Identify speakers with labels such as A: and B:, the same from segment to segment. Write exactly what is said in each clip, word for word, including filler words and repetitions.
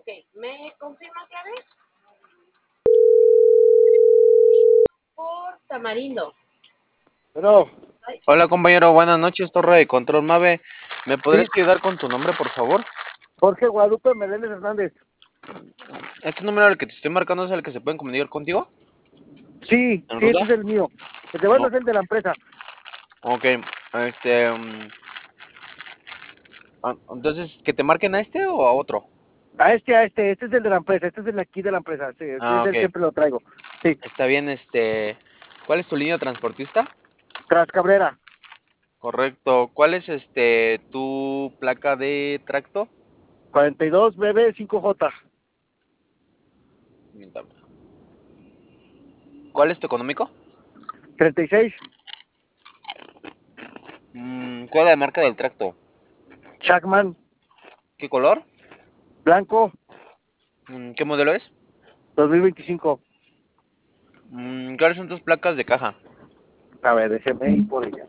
A: Ok, ¿me confirma clave? Por Tamarindo.
B: Pero,
C: Hola compañero, buenas noches, Torre de Control Mave. ¿Me podrías
B: sí,
C: ayudar con tu nombre, por favor?
B: Jorge Guadalupe Meléndez Hernández.
C: ¿Este número al que te estoy marcando es el que se pueden comunicar contigo?
B: Sí,
C: ¿En
B: sí,
C: ruta?
B: ese es el mío. El de bueno
C: No.
B: es el de la empresa.
C: Ok, este... mm, ah, entonces, ¿que te marquen a este o a otro?
B: A este, a este, este es el de la empresa, este es el de aquí de la empresa. Sí, este
C: Ah,
B: es el
C: ok.
B: siempre lo traigo. Sí,
C: Está bien, este... ¿Cuál es tu línea transportista?
B: Tras Cabrera,
C: Correcto. ¿Cuál es, este, tu placa de tracto?
B: cuarenta y dos B B cinco J,
C: Permítame. ¿Cuál es tu económico?
B: treinta y seis,
C: Mm, ¿cuál es la marca del tracto?
B: Shackman,
C: ¿Qué color?
B: blanco,
C: Mm, ¿qué modelo es?
B: dos mil veinticinco.
C: Mm, ¿cuáles son tus placas de caja?
B: A ver, déjeme ir por ella.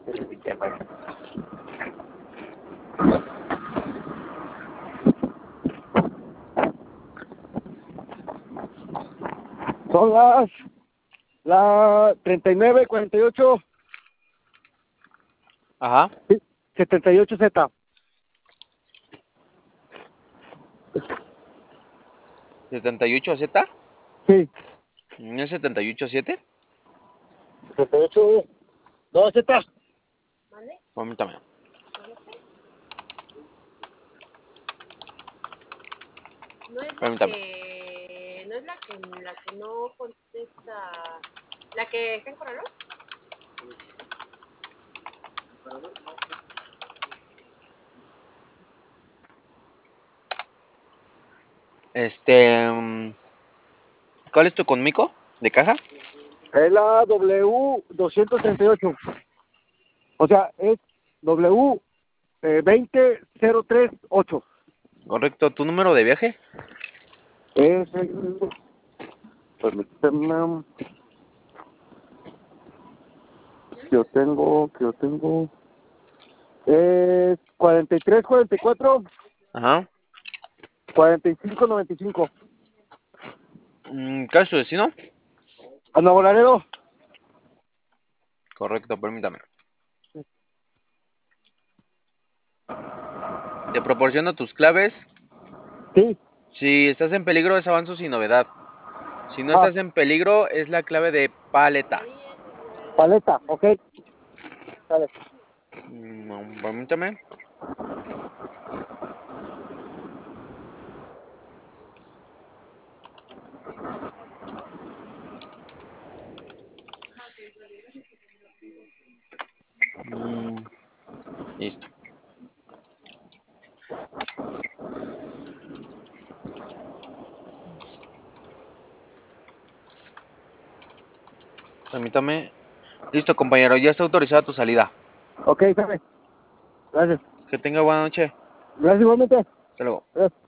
B: Son las, la treinta y nueve, cuarenta y ocho,
C: Ajá.
B: setenta y ocho Z.
C: ¿setenta y ocho Z?
B: Sí,
C: ¿No es setenta y ocho siete?
B: setenta y ocho, no, Z.
A: ¿Vale?
C: Permítame.
A: No es la
C: Permítame.
A: que... No es la que, la que no contesta... ¿La que está en Corralón?
C: Este... mm, ¿cuál es tu económico de caja?
B: Es la W doscientos treinta y ocho. O sea, es W eh, veinte cero tres ocho.
C: Correcto. ¿Tu número de viaje?
B: Es el... Permíteme. Que yo tengo, que yo tengo... Es cuarenta y tres cuarenta y cuatro
C: Ajá.
B: cuarenta y cinco noventa y cinco.
C: Mm, ¿cuál es tu destino?
B: ¿A Nuevo Laredo?
C: Correcto, permítame. Te proporciono tus claves.
B: Sí.
C: Si estás en peligro es avanzo sin novedad. Si no
B: Ah,
C: estás en peligro es la clave de paleta.
B: paleta, ok. Dale.
C: Mm, permítame. Mm, listo. Permítame. Listo, compañero. Ya está autorizada tu salida.
B: Ok, sale. Gracias.
C: Que tenga buena noche.
B: Gracias igualmente.
C: Hasta luego.
B: Gracias.